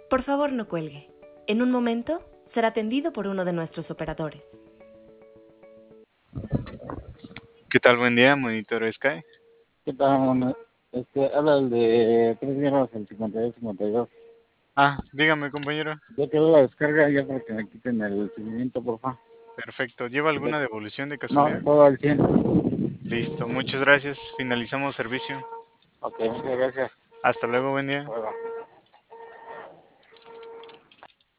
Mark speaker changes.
Speaker 1: Por favor, no cuelgue. En un momento será atendido por uno de nuestros operadores.
Speaker 2: ¿Qué tal? Buen día, Monitor Sky.
Speaker 3: ¿Qué tal, mono? Habla el de 3 el 52.
Speaker 2: Dígame, compañero.
Speaker 3: Ya quedó la descarga, ya para que me quiten el seguimiento, por favor.
Speaker 2: Perfecto. ¿Lleva alguna devolución de
Speaker 3: No,
Speaker 2: casualidad?
Speaker 3: todo al 100.
Speaker 2: Listo, muchas gracias. Finalizamos servicio.
Speaker 3: Ok, muchas gracias.
Speaker 2: Hasta luego, buen día.
Speaker 3: Bueno.